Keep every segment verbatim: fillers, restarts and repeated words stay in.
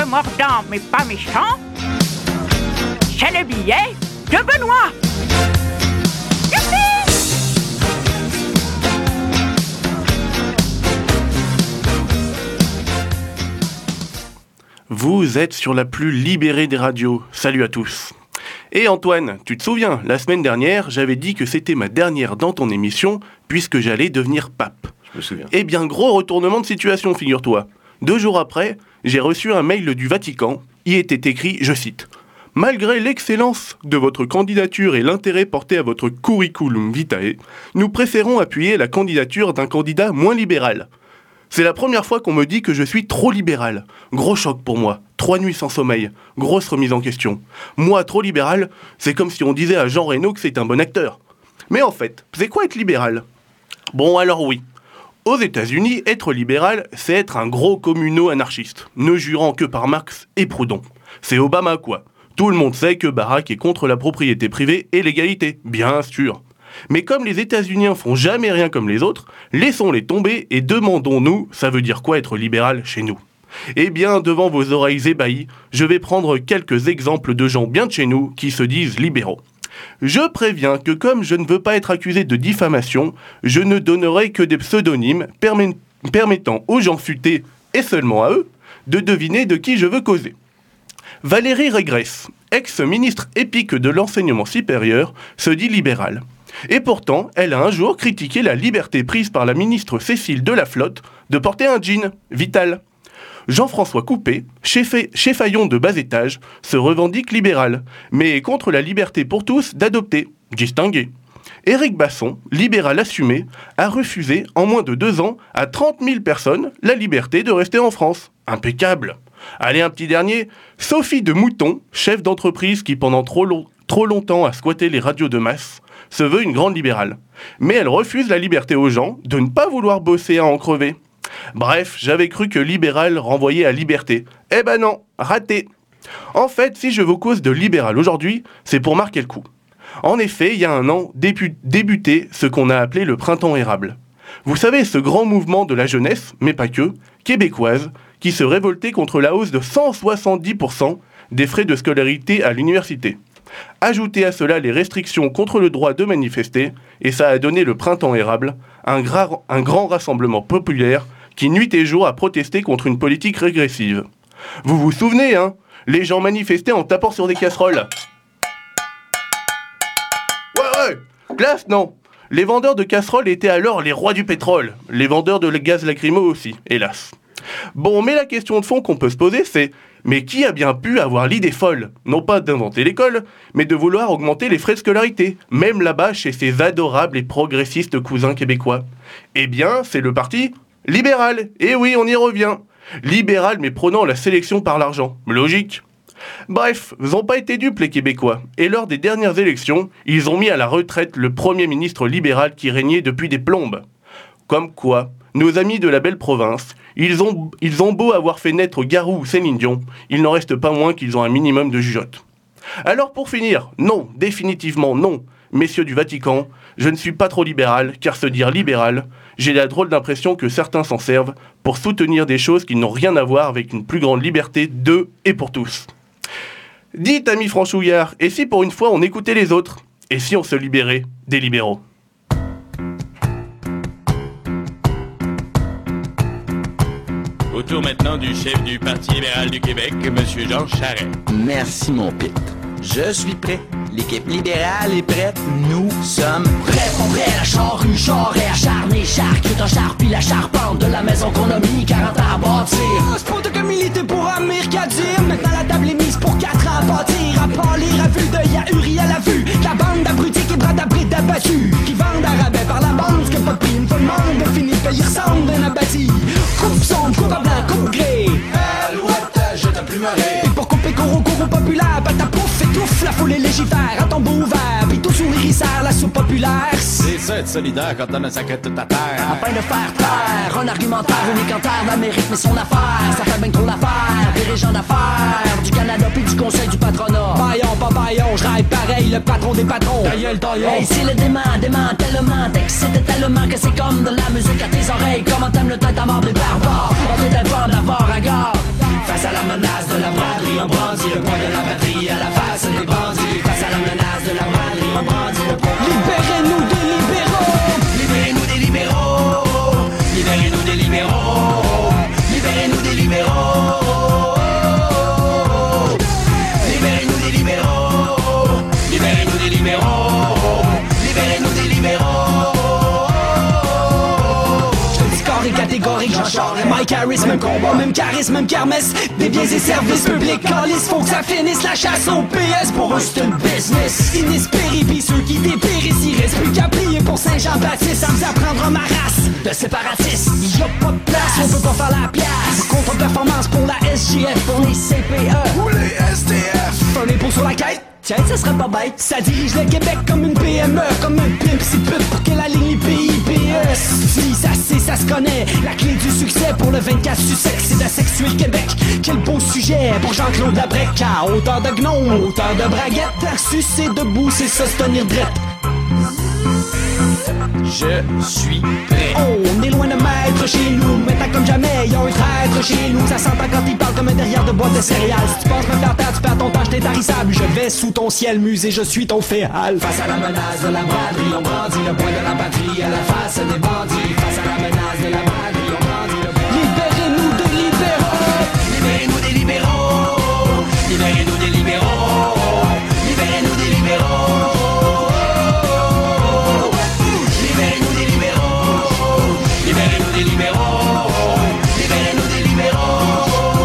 mordant mais pas méchant, c'est le billet de Benoît. Vous êtes sur la plus libérée des radios. Salut à tous. Et Antoine, tu te souviens, la semaine dernière, j'avais dit que c'était ma dernière dans ton émission, puisque j'allais devenir pape. Je me souviens. Eh bien, gros retournement de situation, figure-toi. Deux jours après, j'ai reçu un mail du Vatican. Y était écrit, je cite, « Malgré l'excellence de votre candidature et l'intérêt porté à votre curriculum vitae, nous préférons appuyer la candidature d'un candidat moins libéral. » C'est la première fois qu'on me dit que je suis trop libéral. Gros choc pour moi. Trois nuits sans sommeil. Grosse remise en question. Moi, trop libéral, c'est comme si on disait à Jean Reno que c'est un bon acteur. Mais en fait, c'est quoi être libéral ? Bon, alors oui. Aux États-Unis, être libéral, c'est être un gros communo-anarchiste, ne jurant que par Marx et Proudhon. C'est Obama, quoi. Tout le monde sait que Barack est contre la propriété privée et l'égalité, bien sûr. Mais comme les États-Unis font jamais rien comme les autres, laissons-les tomber et demandons-nous, ça veut dire quoi être libéral chez nous ? Eh bien, devant vos oreilles ébahies, je vais prendre quelques exemples de gens bien de chez nous qui se disent libéraux. Je préviens que comme je ne veux pas être accusé de diffamation, je ne donnerai que des pseudonymes permet- permettant aux gens futés, et seulement à eux, de deviner de qui je veux causer. Valérie Régresse, ex-ministre épique de l'enseignement supérieur, se dit libérale. Et pourtant, elle a un jour critiqué la liberté prise par la ministre Cécile Delaflotte de porter un jean, Vital. Jean-François Coupé, chef, chefaillon de bas étage, se revendique libéral, mais contre la liberté pour tous d'adopter, distingué. Éric Basson, libéral assumé, a refusé en moins de deux ans à trente mille personnes la liberté de rester en France. Impeccable. Allez, un petit dernier, Sophie de Mouton, chef d'entreprise qui pendant trop, long, trop longtemps a squatté les radios de masse, se veut une grande libérale. Mais elle refuse la liberté aux gens de ne pas vouloir bosser à en crever. Bref, j'avais cru que libéral renvoyait à liberté. Eh ben non, raté. En fait, si je vous cause de libéral aujourd'hui, c'est pour marquer le coup. En effet, il y a un an, débu- débutait ce qu'on a appelé le printemps érable. Vous savez, ce grand mouvement de la jeunesse, mais pas que, québécoise, qui se révoltait contre la hausse de cent soixante-dix pour cent des frais de scolarité à l'université. Ajoutez à cela les restrictions contre le droit de manifester, et ça a donné le printemps érable, un, gra- un grand rassemblement populaire qui nuit et jour a protesté contre une politique régressive. Vous vous souvenez, hein ? Les gens manifestaient en tapant sur des casseroles. Ouais, ouais, classe, non. Les vendeurs de casseroles étaient alors les rois du pétrole. Les vendeurs de gaz lacrymo aussi, hélas. Bon, mais la question de fond qu'on peut se poser, c'est mais qui a bien pu avoir l'idée folle, non pas d'inventer l'école, mais de vouloir augmenter les frais de scolarité, même là-bas chez ces adorables et progressistes cousins québécois ? Eh bien, c'est le parti libéral. Et oui, on y revient. Libéral, mais prônant la sélection par l'argent. Logique. Bref, ils n'ont pas été dupes les Québécois, et lors des dernières élections, ils ont mis à la retraite le premier ministre libéral qui régnait depuis des plombes. Comme quoi, nos amis de la belle province, ils ont, ils ont beau avoir fait naître Garou ou Céline Dion, il n'en reste pas moins qu'ils ont un minimum de jugeote. Alors pour finir, non, définitivement non, messieurs du Vatican, je ne suis pas trop libéral, car se dire libéral, j'ai la drôle d'impression que certains s'en servent pour soutenir des choses qui n'ont rien à voir avec une plus grande liberté de et pour tous. Dites, ami Franchouillard, et si pour une fois on écoutait les autres ? Et si on se libérait des libéraux ? Au tour maintenant du chef du Parti libéral du Québec, M. Jean Charest. Merci, mon Pete. Je suis prêt. L'équipe libérale est prête. Nous sommes prêts. On prêt à la charrue, charret, acharné, charcute, en charpie, la charpente de la maison qu'on a mis quarante ans à bâtir. C'est pas de militer pour Amir Kadir. Maintenant la table est mise pour quatre ans à bâtir. À pâlir, à vue d'œil, à Uri à la vue. La bande d'abrutis qui bras d'abrites abattus. Qui vendent à rabais par la bande. Ce que pas de prix, une fois le monde fini de payer ressemble d'un abattu. Coupe sombre, coupe à blanc, coupe gris. Alouette, je t'ai plus marré. Et pour couper coro, coro populaire, bah ta pouf, étouffe, la foule est légifère, à tombeau ouvert, pis tout sous l'irissère, la soupe populaire. C'est ça être solidaire quand on a sacré toute ta terre. Afin de faire taire, un argumentaire unique en terre, la mérite mais son affaire, ça fait bien trop l'affaire, dirigeant d'affaires, du Canada pis du conseil du patronat. Baillon, pas baillon, je rêve pareil, le patron des patrons. Ta gueule, ta gueule. Hey, c'est le dément, dément tellement, t'excites tellement que c'est comme de la musique à tes oreilles. Comment t'aimes le tête à mort des barbares, on t'est devant d'avoir à garde. Face à la menace de la char. Mike Harris, même combat, même charisme, même kermesse. Des biens et services publics, calice, faut que ça finisse. La chasse au P S, pour eux c'est une business. Inespéré, pis ceux qui dépérissent, il reste plus qu'à plier pour Saint-Jean-Baptiste. Ça me apprendre ma race de séparatistes. Y'a pas de place, on peut pas faire la place. Contre-performance pour la S J F, pour les C P E Ou les S T F. Un impôt sur la quête, tiens, ça serait pas bête. Ça dirige le Québec comme une P M E, comme un pimp si pute pour qu'elle aligne les P I P S. Si ça sait, ça se connaît. La clé du succès pour le vingt-quatre Sussex, c'est de sexuer le Québec. Quel beau sujet pour Jean-Claude Labrec. À hauteur de gnome, hauteur de braguette. Sucer debout, c'est ça se tenir drette. Je suis prêt. On est loin de maître chez nous, maintenant comme jamais, y'a un traître chez nous. Ça s'entend quand il parle comme un derrière de boîte de céréales. Si tu penses me faire taire, tu perds ton temps, j't'ai tarissable. Je vais sous ton ciel musée, je suis ton féal. Face à la menace de la braderie, on brandit le point de la patrie à la face des bandits. Face à la menace de la braderie, on brandit le point. Libérez-nous des libéraux. Libérez-nous des libéraux. Libérez-nous des libéraux. Libérez-nous des libéraux. Libérez-nous des libéraux. Libérez-nous des libéraux. Libérez-nous des libéraux.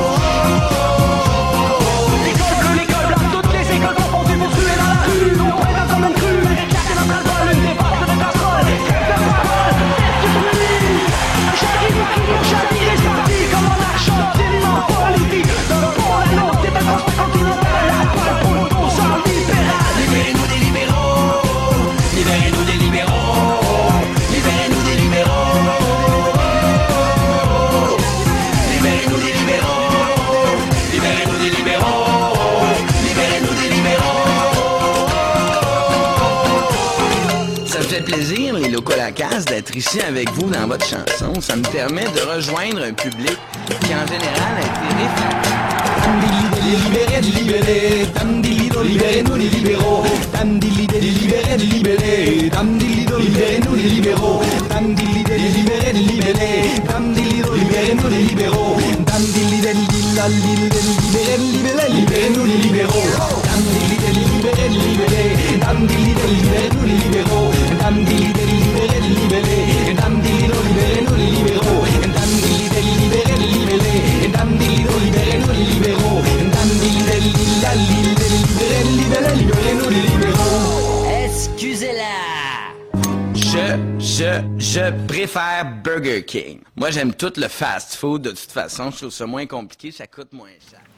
L'école bleue, l'école blanche, toutes les écoles confondues pour tuer dans la rue. On prétend comme une crue, mais éclater notre alcool, une dépense de casserole. De parole, tête de nuit. J'arrive à nous chasser les partis comme en Argentine, en Bolivie. De pour la nôtre, des vacances continentales, la poêle pour le bon sang libéral. Libérez-nous des libéraux. Libérez-nous des libéraux. Libérez-nous des libéraux. Libérez-nous des libéraux. Libérez-nous des libéraux. Libérez-nous des libéraux. Ça me fait plaisir, les locaux la case, d'être ici avec vous dans votre chanson. Ça me permet de rejoindre un public qui, en général, a été réfractaire. Libérez, libérez, libérez-nous les libéraux. Libérez, libérez, libérez-nous les libéraux. Libérez, libérez, libérez-nous les libéraux. Libérez-nous les libéraux. Libérez, libérez, libérez-nous les libéraux. Libérez, libérez, libérez-nous les libéraux. Libérez, libérez, libérez-nous les libéraux. Libérez-nous les libéraux. Excusez-la. Je, je, je préfère Burger King. Moi, j'aime tout le fast-food de toute façon. Je trouve ça moins compliqué, ça coûte moins cher.